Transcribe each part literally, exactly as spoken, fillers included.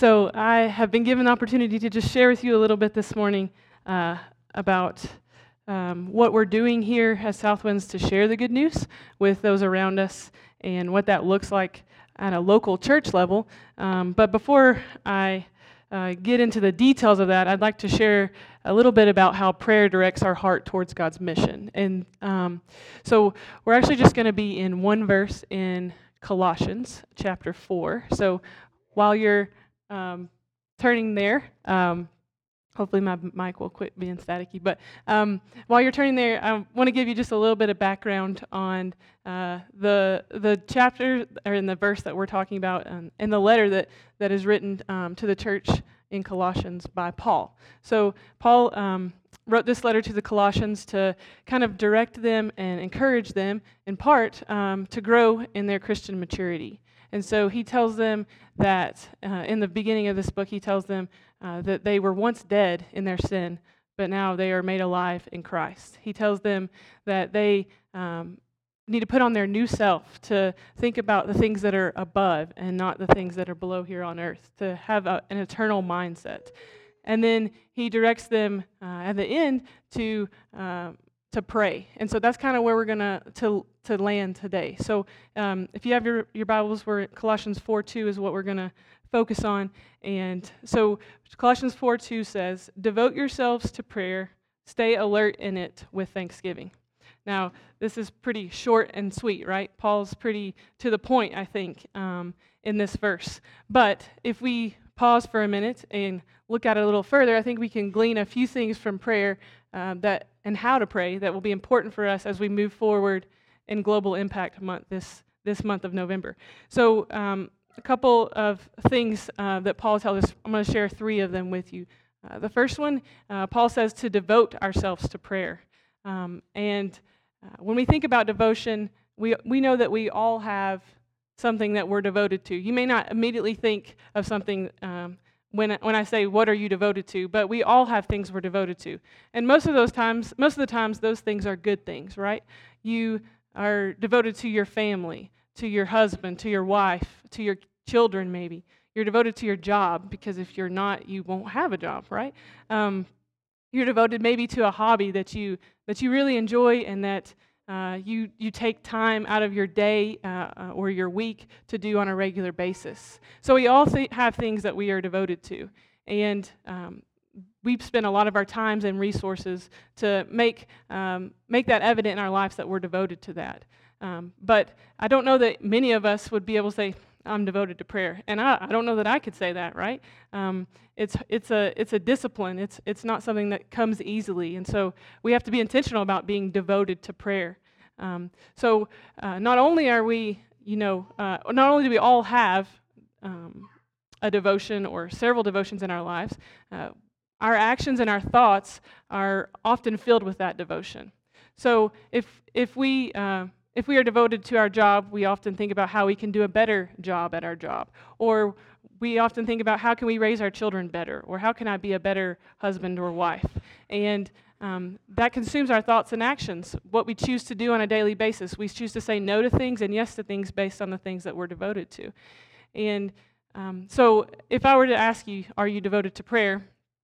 So I have been given the opportunity to just share with you a little bit this morning uh, about um, what we're doing here at Southwinds to share the good news with those around us and what that looks like at a local church level. Um, but before I uh, get into the details of that, I'd like to share a little bit about how prayer directs our heart towards God's mission. And um, so we're actually just going to be in one verse in Colossians chapter four. So while you're Um, turning there, um, hopefully my mic will quit being staticky, but um, while you're turning there, I want to give you just a little bit of background on uh, the the chapter, or in the verse that we're talking about, um, in the letter that, that is written um, to the church in Colossians by Paul. So Paul um, wrote this letter to the Colossians to kind of direct them and encourage them, in part, um, to grow in their Christian maturity. And so he tells them that uh, in the beginning of this book, he tells them uh, that they were once dead in their sin, but now they are made alive in Christ. He tells them that they um, need to put on their new self, to think about the things that are above and not the things that are below here on earth, to have a, an eternal mindset. And then he directs them uh, at the end to uh, to pray. And so that's kind of where we're going to to to land today. So um, if you have your, your Bibles, we're Colossians four two is what we're going to focus on. And so Colossians four two says, "Devote yourselves to prayer, stay alert in it with thanksgiving." Now, this is pretty short and sweet, right? Paul's pretty to the point, I think, um, in this verse. But if we pause for a minute and look at it a little further, I think we can glean a few things from prayer uh, that and how to pray that will be important for us as we move forward in Global Impact Month this this month of November. So um, a couple of things uh, that Paul tells us. I'm going to share three of them with you. Uh, the first one, uh, Paul says to devote ourselves to prayer. Um, and uh, when we think about devotion, we we know that we all have something that we're devoted to. You may not immediately think of something um, when when I say, what are you devoted to? But we all have things we're devoted to. And most of those times, most of the times, those things are good things, right? You are devoted to your family, to your husband, to your wife, to your children maybe. You're devoted to your job, because if you're not, you won't have a job, right? Um, you're devoted maybe to a hobby that you that you really enjoy and that uh, you you take time out of your day uh, or your week to do on a regular basis. So we all th- have things that we are devoted to, and um, we've spent a lot of our times and resources to make um, make that evident in our lives that we're devoted to that. Um, but I don't know that many of us would be able to say, I'm devoted to prayer, and I, I don't know that I could say that, right? Um, it's it's a it's a discipline. It's it's not something that comes easily, and so we have to be intentional about being devoted to prayer. Um, so uh, not only are we, you know, uh, not only do we all have um, a devotion or several devotions in our lives, uh, our actions and our thoughts are often filled with that devotion. So if if we uh, if we are devoted to our job, we often think about how we can do a better job at our job, or we often think about how can we raise our children better, or how can I be a better husband or wife, and um, that consumes our thoughts and actions. What we choose to do on a daily basis, we choose to say no to things and yes to things based on the things that we're devoted to. And um, so, if I were to ask you, are you devoted to prayer?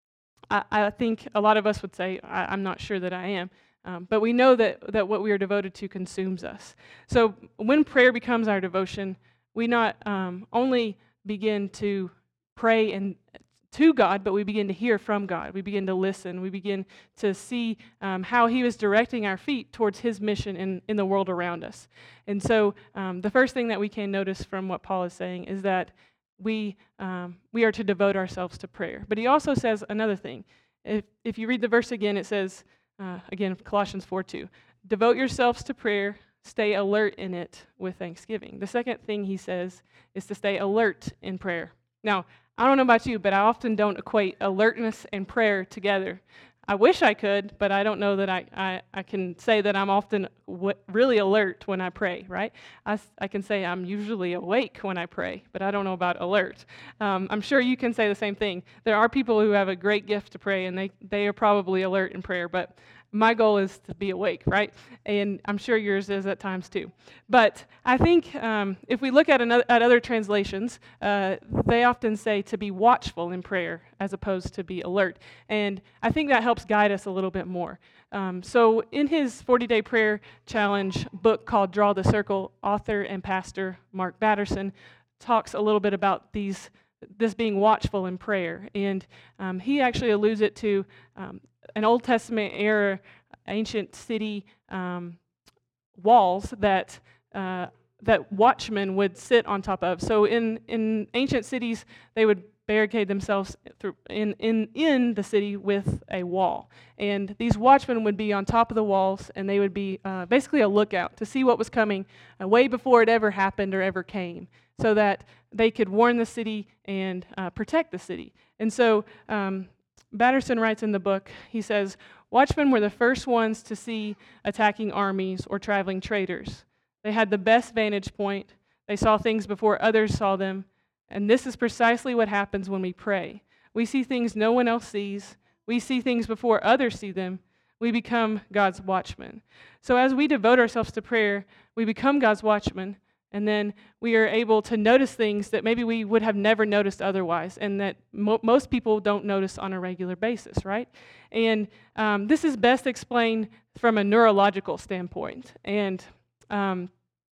I, I think a lot of us would say, I, I'm not sure that I am. Um, but we know that, that what we are devoted to consumes us. So when prayer becomes our devotion, we not um, only begin to pray and to God, but we begin to hear from God. We begin to listen. We begin to see um, how He is directing our feet towards His mission in, in the world around us. And so um, the first thing that we can notice from what Paul is saying is that we um, we are to devote ourselves to prayer. But he also says another thing. If, if you read the verse again, it says, Uh, again, Colossians four two. Devote yourselves to prayer, stay alert in it with thanksgiving. The second thing he says is to stay alert in prayer. Now, I don't know about you, but I often don't equate alertness and prayer together. I wish I could, but I don't know that I, I, I can say that I'm often w- really alert when I pray, right? I, I can say I'm usually awake when I pray, but I don't know about alert. Um, I'm sure you can say the same thing. There are people who have a great gift to pray, and they, they are probably alert in prayer, but My goal is to be awake, right? And I'm sure yours is at times too. But I think um, if we look at, another, at other translations, uh, they often say to be watchful in prayer as opposed to be alert. And I think that helps guide us a little bit more. Um, so in his forty-day prayer challenge book called Draw the Circle, author and pastor Mark Batterson talks a little bit about these this being watchful in prayer. And um, he actually alludes it to um, an Old Testament era ancient city um, walls that uh, that watchmen would sit on top of. So in, in ancient cities, they would barricade themselves through in, in, in the city with a wall. And these watchmen would be on top of the walls, and they would be uh, basically a lookout to see what was coming uh, way before it ever happened or ever came, so that they could warn the city and uh, protect the city. And so um, Batterson writes in the book, he says, watchmen were the first ones to see attacking armies or traveling traders. They had the best vantage point. They saw things before others saw them. And this is precisely what happens when we pray. We see things no one else sees. We see things before others see them. We become God's watchmen. So as we devote ourselves to prayer, we become God's watchmen, and then we are able to notice things that maybe we would have never noticed otherwise, and that mo- most people don't notice on a regular basis, right? And um, this is best explained from a neurological standpoint. And um,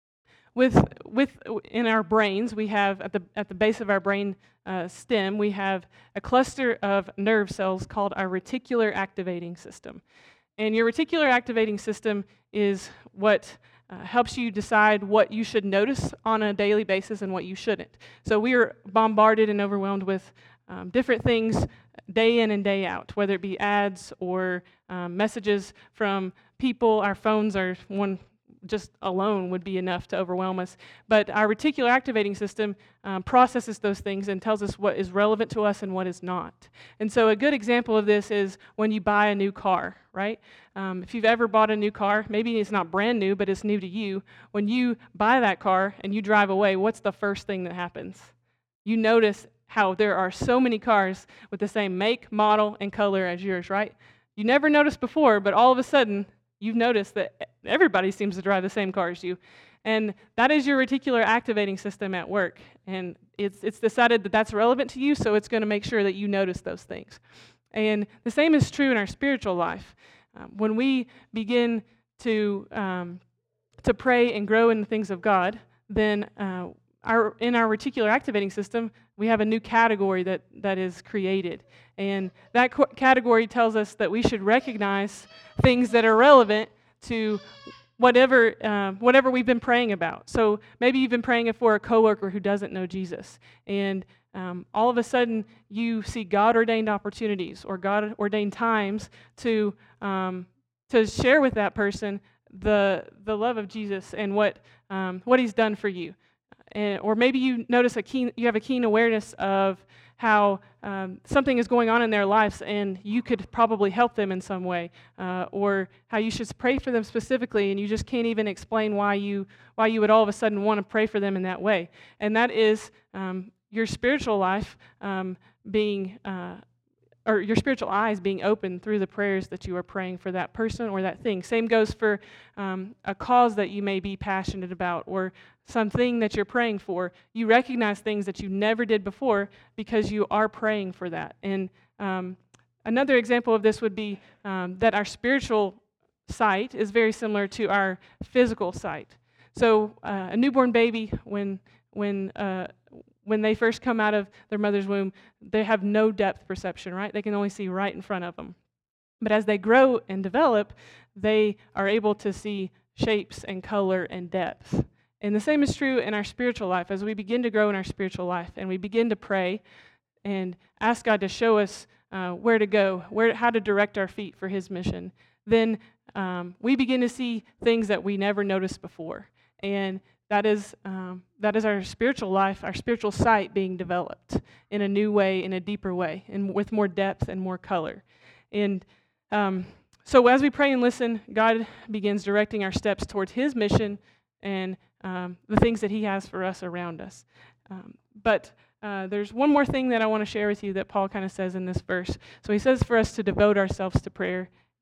With with in our brains, we have at the at the base of our brain uh, stem, we have a cluster of nerve cells called our reticular activating system. And your reticular activating system is what uh, helps you decide what you should notice on a daily basis and what you shouldn't. So we are bombarded and overwhelmed with um, different things day in and day out, whether it be ads or um, messages from people. Our phones are one. Just alone would be enough to overwhelm us. But our reticular activating system um, processes those things and tells us what is relevant to us and what is not. And so a good example of this is when you buy a new car, right? Um, if you've ever bought a new car, maybe it's not brand new, but it's new to you. When you buy that car and you drive away, what's the first thing that happens? You notice how there are so many cars with the same make, model, and color as yours, right? You never noticed before, but all of a sudden, you've noticed that everybody seems to drive the same car as you. And that is your reticular activating system at work. And it's it's decided that that's relevant to you, so it's going to make sure that you notice those things. And the same is true in our spiritual life. Um, when we begin to um, to pray and grow in the things of God, then uh, our in our reticular activating system, we have a new category that, that is created. And that co- category tells us that we should recognize things that are relevant to whatever uh, whatever we've been praying about. So maybe you've been praying for a coworker who doesn't know Jesus, and um, all of a sudden you see God-ordained opportunities or God-ordained times to um, to share with that person the the love of Jesus and what um, what He's done for you. And, or maybe you notice a keen, you have a keen awareness of how um, something is going on in their lives, and you could probably help them in some way, uh, or how you should pray for them specifically, and you just can't even explain why you why you would all of a sudden want to pray for them in that way. And that is um, your spiritual life um, being. Uh, or your spiritual eyes being open through the prayers that you are praying for that person or that thing. Same goes for um, a cause that you may be passionate about or something that you're praying for. You recognize things that you never did before because you are praying for that. And um, another example of this would be um, that our spiritual sight is very similar to our physical sight. So uh, a newborn baby, when when uh, when they first come out of their mother's womb, they have no depth perception, right? They can only see right in front of them. But as they grow and develop, they are able to see shapes and color and depth. And the same is true in our spiritual life. As we begin to grow in our spiritual life and we begin to pray and ask God to show us uh, where to go, where how to direct our feet for His mission, then um, we begin to see things that we never noticed before. And That is um, that is our spiritual life, our spiritual sight being developed in a new way, in a deeper way, and with more depth and more color. And um, so as we pray and listen, God begins directing our steps towards His mission and um, the things that He has for us around us. Um, but uh, there's one more thing that I want to share with you that Paul kind of says in this verse. So he says for us to devote ourselves to prayer.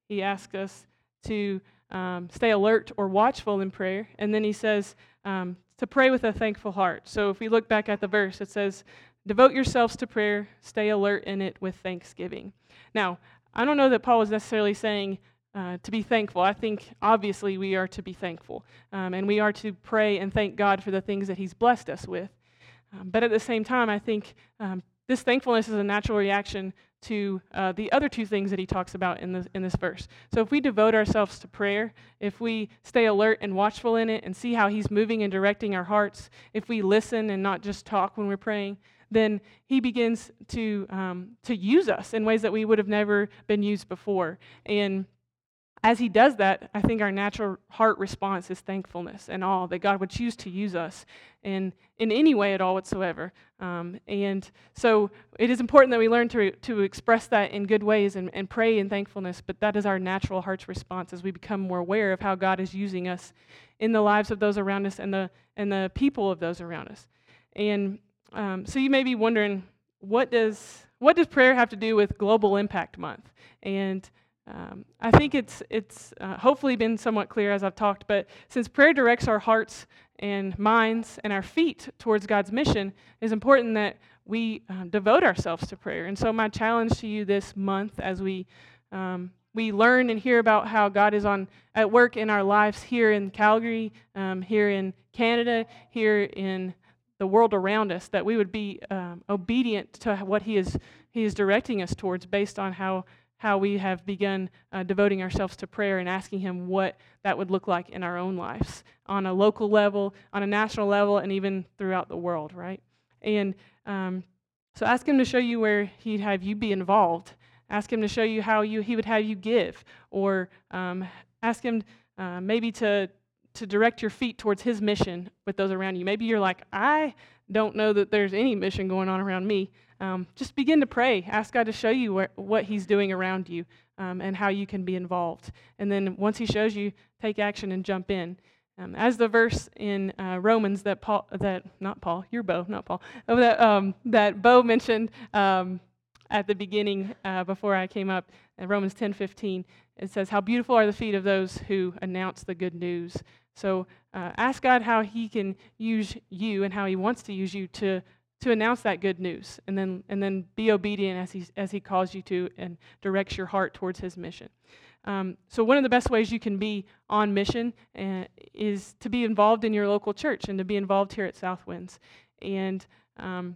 he asks us to um, stay alert or watchful in prayer. And then he says um, to pray with a thankful heart. So if we look back at the verse, it says, devote yourselves to prayer, stay alert in it with thanksgiving. Now, I don't know that Paul was necessarily saying uh, to be thankful. I think obviously we are to be thankful, um, and we are to pray and thank God for the things that he's blessed us with. Um, but at the same time, I think um, this thankfulness is a natural reaction to uh, the other two things that he talks about in this, in this verse. So if we devote ourselves to prayer, if we stay alert and watchful in it and see how he's moving and directing our hearts, if we listen and not just talk when we're praying, then he begins to um, to use us in ways that we would have never been used before. And as he does that, I think our natural heart response is thankfulness and awe that God would choose to use us in, in any way at all whatsoever. Um, and so it is important that we learn to to express that in good ways and, and pray in thankfulness, but that is our natural heart's response as we become more aware of how God is using us in the lives of those around us and the and the people of those around us. And um, so you may be wondering, what does what does prayer have to do with Global Impact Month? And Um, I think it's it's uh, hopefully been somewhat clear as I've talked, but since prayer directs our hearts and minds and our feet towards God's mission, it's important that we uh, devote ourselves to prayer. And so my challenge to you this month, as we um, we learn and hear about how God is on at work in our lives here in Calgary, um, here in Canada, here in the world around us, that we would be um, obedient to what He is He is directing us towards, based on how. how we have begun uh, devoting ourselves to prayer and asking Him what that would look like in our own lives, on a local level, on a national level, and even throughout the world, right? And um, so ask Him to show you where He'd have you be involved. Ask Him to show you how you He would have you give, or um, ask Him uh, maybe to to direct your feet towards His mission with those around you. Maybe you're like, I don't know that there's any mission going on around me. Um, just begin to pray. Ask God to show you where, what He's doing around you um, and how you can be involved. And then once He shows you, take action and jump in. Um, as the verse in uh, Romans that Paul, that not Paul, you're Bo, not Paul, oh, that um, that Bo mentioned um, at the beginning uh, before I came up, in Romans ten fifteen, it says, "How beautiful are the feet of those who announce the good news." So uh, ask God how He can use you and how He wants to use you to to announce that good news, and then and then be obedient as he as he calls you to, and directs your heart towards His mission. Um, so one of the best ways you can be on mission uh, is to be involved in your local church and to be involved here at Southwinds. And um,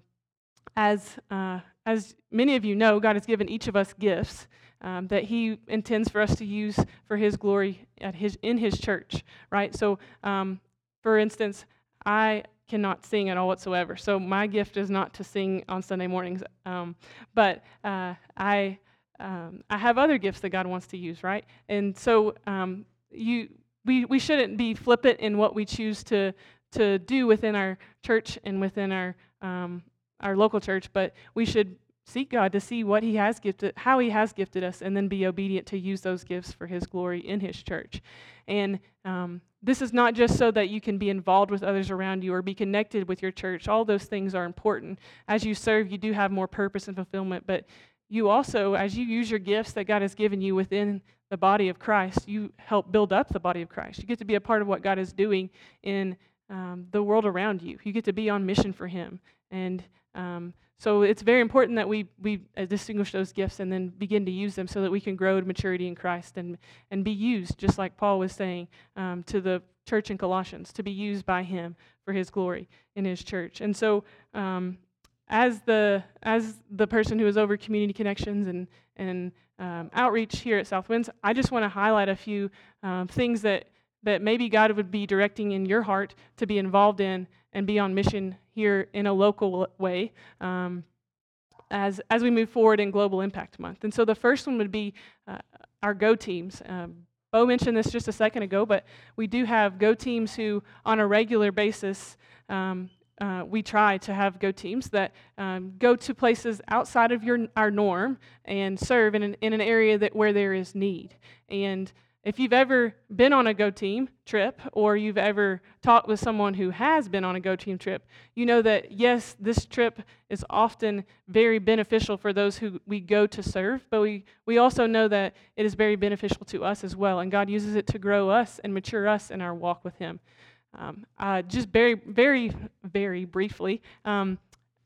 as uh, as many of you know, God has given each of us gifts um, that He intends for us to use for His glory at His in His church. Right. So, um, for instance, I cannot sing at all whatsoever. So my gift is not to sing on Sunday mornings, um, but uh, I um, I have other gifts that God wants to use, right? And so um, you we we shouldn't be flippant in what we choose to to do within our church and within our um, our local church, but we should seek God to see what He has gifted, how He has gifted us, and then be obedient to use those gifts for His glory in His church. And um, this is not just so that you can be involved with others around you or be connected with your church. All those things are important. As you serve, you do have more purpose and fulfillment, but you also, as you use your gifts that God has given you within the body of Christ, you help build up the body of Christ. You get to be a part of what God is doing in um, the world around you. You get to be on mission for Him. And um, so it's very important that we we uh, distinguish those gifts and then begin to use them so that we can grow to maturity in Christ and and be used, just like Paul was saying um, to the church in Colossians, to be used by Him for His glory in His church. And so um, as the as the person who is over community connections and and um, outreach here at Southwinds, I just want to highlight a few um, things that that maybe God would be directing in your heart to be involved in and be on mission here in a local way um, as as we move forward in Global Impact Month. And so the first one would be uh, our Go teams. Um, Bo mentioned this just a second ago, but we do have Go teams who, on a regular basis, um, uh, we try to have Go teams that um, go to places outside of your our norm and serve in an, in an area that where there is need. And if you've ever been on a Go Team trip, or you've ever talked with someone who has been on a Go Team trip, you know that, yes, this trip is often very beneficial for those who we go to serve, but we, we also know that it is very beneficial to us as well, and God uses it to grow us and mature us in our walk with Him. Um, uh, just very, very, very briefly, um,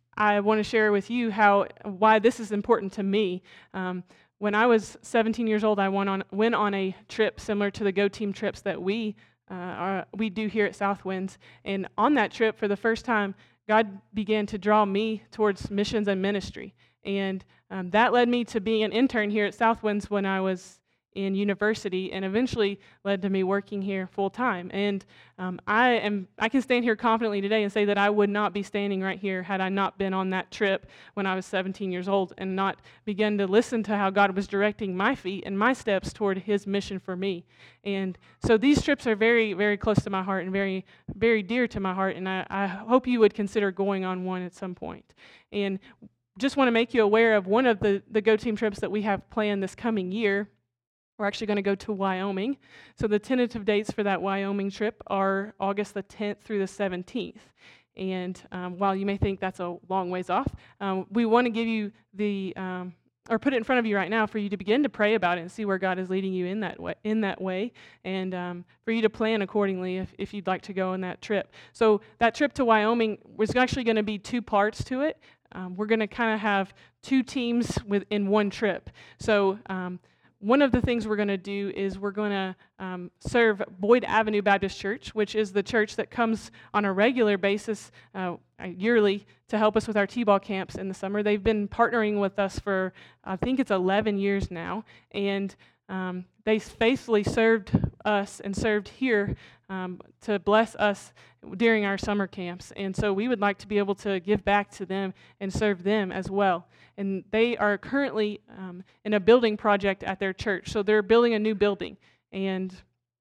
I want to share with you how why this is important to me. Um, when I was seventeen years old, I went on went on a trip similar to the Go Team trips that we uh, are, we do here at Southwinds. And on that trip, for the first time, God began to draw me towards missions and ministry, and um, that led me to being an intern here at Southwinds when I was in university, and eventually led to me working here full time. And um, I am I can stand here confidently today and say that I would not be standing right here had I not been on that trip when I was seventeen years old and not begun to listen to how God was directing my feet and my steps toward His mission for me. And so these trips are very, very close to my heart and very, very dear to my heart, and I, I hope you would consider going on one at some point. And just want to make you aware of one of the, the Go Team trips that we have planned this coming year. We're actually going to go to Wyoming. So the tentative dates for that Wyoming trip are August the tenth through the seventeenth. And um, while you may think that's a long ways off, um, we want to give you the, um, or put it in front of you right now for you to begin to pray about it and see where God is leading you in that way, in that way, and um, for you to plan accordingly if, if you'd like to go on that trip. So that trip to Wyoming was actually going to be two parts to it. Um, we're going to kind of have two teams within one trip. So um, one of the things we're going to do is we're going to um, serve Boyd Avenue Baptist Church, which is the church that comes on a regular basis uh, yearly to help us with our T-ball camps in the summer. They've been partnering with us for, I think it's eleven years now, and um, they faithfully served us and served here um, to bless us during our summer camps. And so we would like to be able to give back to them and serve them as well. And they are currently um, in a building project at their church. So they're building a new building, and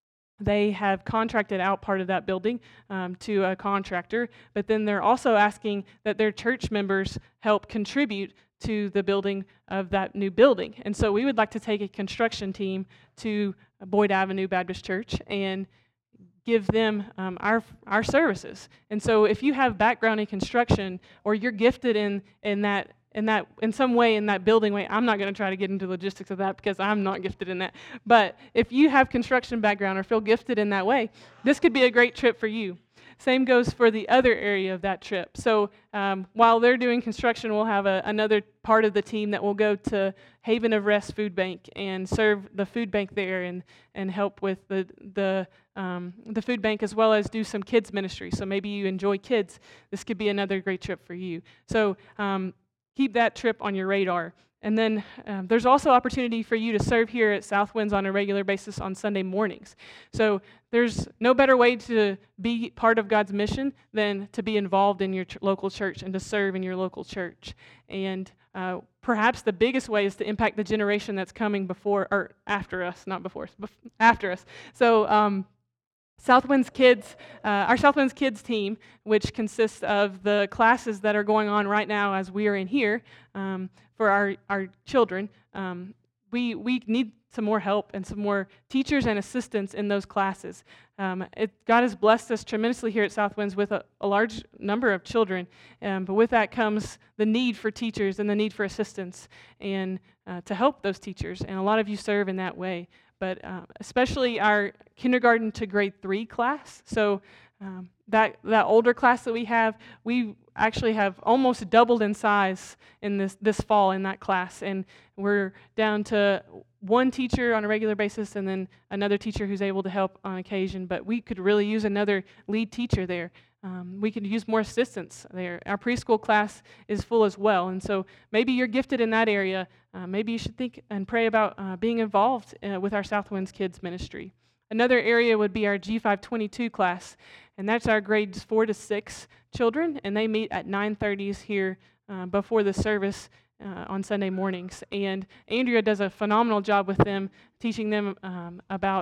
they have contracted out part of that building um, to a contractor, but then they're also asking that their church members help contribute to the building of that new building. And so we would like to take a construction team to Boyd Avenue Baptist Church and give them um, our our services. And so if you have background in construction, or you're gifted in in that in that in some way in that building way, I'm not going to try to get into logistics of that because I'm not gifted in that. But if you have construction background or feel gifted in that way, this could be a great trip for you. Same goes for the other area of that trip. So um, while they're doing construction, we'll have a, another part of the team that will go to Haven of Rest Food Bank and serve the food bank there and, and help with the the um, the food bank, as well as do some kids ministry. So maybe you enjoy kids. This could be another great trip for you. So um, keep that trip on your radar. And then um, there's also opportunity for you to serve here at Southwinds on a regular basis on Sunday mornings. So there's no better way to be part of God's mission than to be involved in your ch- local church and to serve in your local church. And uh, perhaps the biggest way is to impact the generation that's coming before or after us, not before us, bef- after us. So um, Southwinds Kids, uh, our Southwinds Kids team, which consists of the classes that are going on right now as we are in here um, for our, our children, um, we we need some more help and some more teachers and assistants in those classes. Um, it, God has blessed us tremendously here at Southwinds with a, a large number of children, um, but with that comes the need for teachers and the need for assistants and uh, to help those teachers, and a lot of you serve in that way. But uh, especially our kindergarten to grade three class. So um, that that older class that we have, we actually have almost doubled in size in this this fall in that class, and we're down to one teacher on a regular basis, and then another teacher who's able to help on occasion. But we could really use another lead teacher there. Um, we could use more assistants there. Our preschool class is full as well, and so maybe you're gifted in that area. Uh, maybe you should think and pray about uh, being involved uh, with our Southwinds Kids ministry. Another area would be our G five twenty-two class, and that's our grades four to six children, and they meet at nine thirty here uh, before the service uh, on Sunday mornings. And Andrea does a phenomenal job with them, teaching them um, about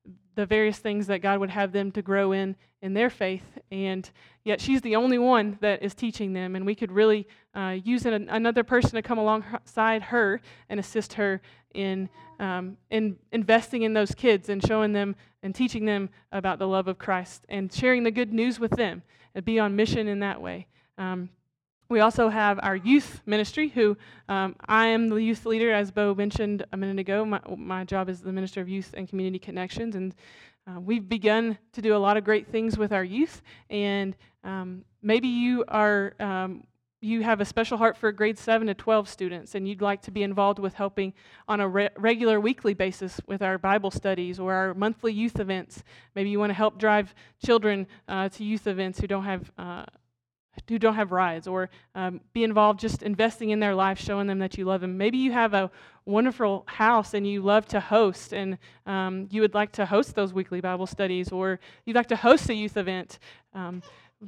the various things that God would have them to grow in in their faith, and yet she's the only one that is teaching them, and we could really uh, use an, another person to come alongside her and assist her in um, in investing in those kids and showing them and teaching them about the love of Christ and sharing the good news with them and be on mission in that way. Um, We also have our youth ministry, who um, I am the youth leader, as Bo mentioned a minute ago. My, my job is the Minister of Youth and Community Connections, and uh, we've begun to do a lot of great things with our youth. And um, maybe you are um, you have a special heart for grade seven to twelve students, and you'd like to be involved with helping on a re- regular weekly basis with our Bible studies or our monthly youth events. Maybe you want to help drive children uh, to youth events who don't have uh, who don't have rides, or um, be involved just investing in their life, showing them that you love them. Maybe you have a wonderful house and you love to host, and um, you would like to host those weekly Bible studies, or you'd like to host a youth event. Um,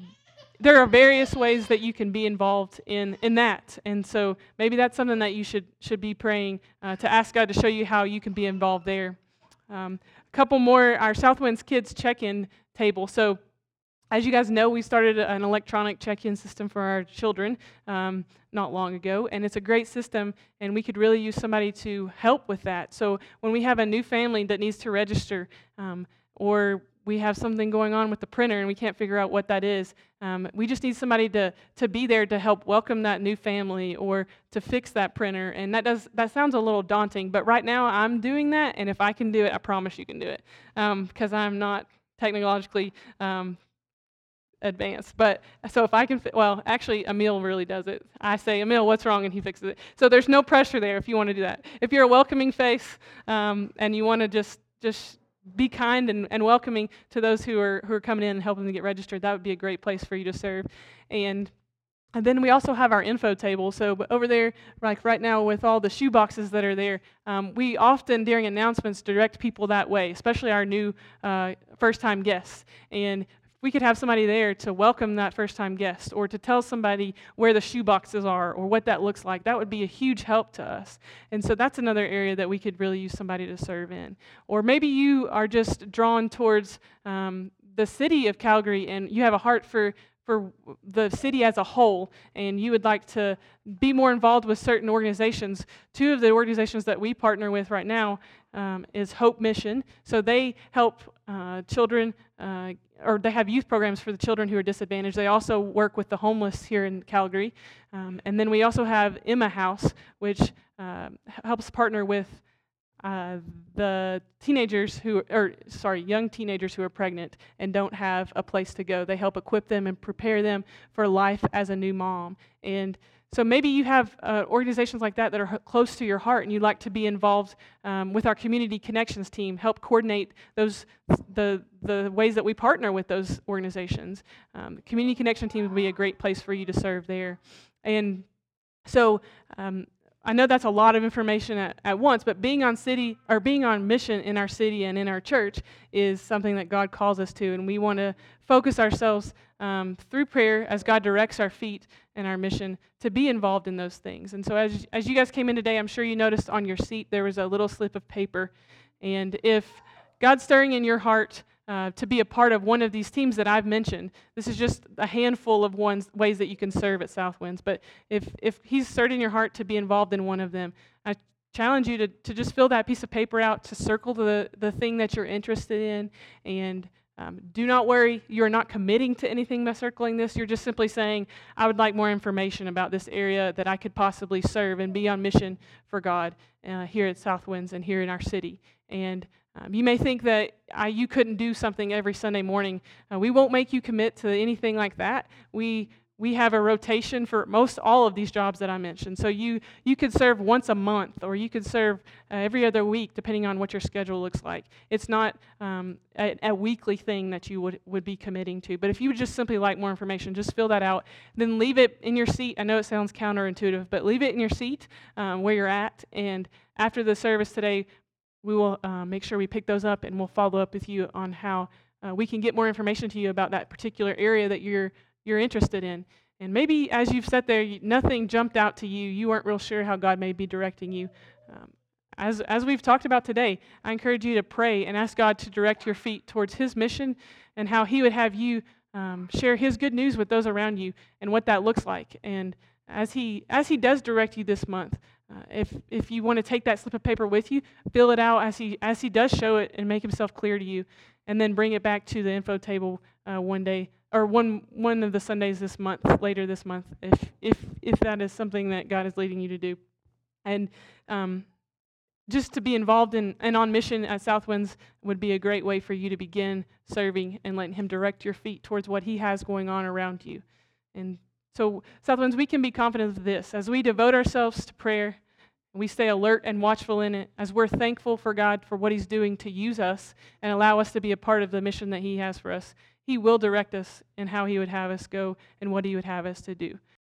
there are various ways that you can be involved in, in that, and so maybe that's something that you should, should be praying uh, to ask God to show you how you can be involved there. Um, a couple more, our Southwinds Kids check-in table. So as you guys know, we started an electronic check-in system for our children um, not long ago, and it's a great system, and we could really use somebody to help with that. So when we have a new family that needs to register, um, or we have something going on with the printer and we can't figure out what that is, um, we just need somebody to to be there to help welcome that new family or to fix that printer. And that does that sounds a little daunting, but right now I'm doing that, and if I can do it, I promise you can do it, because um, I'm not technologically um, advanced. But so if I can, fi- well, actually, Emil really does it. I say, Emil, what's wrong? And he fixes it. So there's no pressure there if you want to do that. If you're a welcoming face um, and you want to just just be kind and, and welcoming to those who are who are coming in and helping them get registered, that would be a great place for you to serve. And And then we also have our info table. So over there, like right now with all the shoe boxes that are there, um, we often during announcements direct people that way, especially our new uh, first-time guests. And we could have somebody there to welcome that first-time guest, or to tell somebody where the shoe boxes are or what that looks like. That would be a huge help to us. And so that's another area that we could really use somebody to serve in. Or maybe you are just drawn towards um, the city of Calgary, and you have a heart for for the city as a whole, and you would like to be more involved with certain organizations. Two of the organizations that we partner with right now um, is Hope Mission. So they help uh, children, uh, or they have youth programs for the children who are disadvantaged. They also work with the homeless here in Calgary. Um, and then we also have Emma House, which uh, helps partner with Uh, the teenagers who, or sorry, young teenagers who are pregnant and don't have a place to go. They help equip them and prepare them for life as a new mom. And so maybe you have uh, organizations like that that are h- close to your heart, and you'd like to be involved um, with our community connections team, help coordinate those the the ways that we partner with those organizations. Um, the community connection team would be a great place for you to serve there. And so um, I know that's a lot of information at, at once, but being on city or being on mission in our city and in our church is something that God calls us to, and we want to focus ourselves um, through prayer as God directs our feet and our mission to be involved in those things. And so as as you guys came in today, I'm sure you noticed on your seat there was a little slip of paper, and if God's stirring in your heart Uh, to be a part of one of these teams that I've mentioned. This is just a handful of ones, ways that you can serve at Southwinds. But if if He's stirred in your heart to be involved in one of them, I challenge you to, to just fill that piece of paper out, to circle the, the thing that you're interested in. And um, do not worry, you're not committing to anything by circling this. You're just simply saying, I would like more information about this area that I could possibly serve and be on mission for God uh, here at Southwinds and here in our city. And Um, you may think that uh, you couldn't do something every Sunday morning. Uh, we won't make you commit to anything like that. We we have a rotation for most all of these jobs that I mentioned. So you you could serve once a month, or you could serve uh, every other week, depending on what your schedule looks like. It's not um, a, a weekly thing that you would, would be committing to. But if you would just simply like more information, just fill that out. Then leave it in your seat. I know it sounds counterintuitive, but leave it in your seat um, where you're at. And after the service today, we will uh, make sure we pick those up, and we'll follow up with you on how uh, we can get more information to you about that particular area that you're you're interested in. And maybe as you've sat there, you, nothing jumped out to you. You weren't real sure how God may be directing you. Um, as, as we've talked about today, I encourage you to pray and ask God to direct your feet towards His mission and how He would have you um, share His good news with those around you and what that looks like. And as He as He does direct you this month, uh, if if you want to take that slip of paper with you, fill it out as He as He does show it and make Himself clear to you, and then bring it back to the info table uh, one day or one one of the Sundays this month, later this month, if if if that is something that God is leading you to do. And um, just to be involved in and on mission at Southwinds would be a great way for you to begin serving and letting Him direct your feet towards what He has going on around you. And so, Southwinds, we can be confident of this. As we devote ourselves to prayer, we stay alert and watchful in it, as we're thankful for God for what He's doing to use us and allow us to be a part of the mission that He has for us, He will direct us in how He would have us go and what He would have us to do.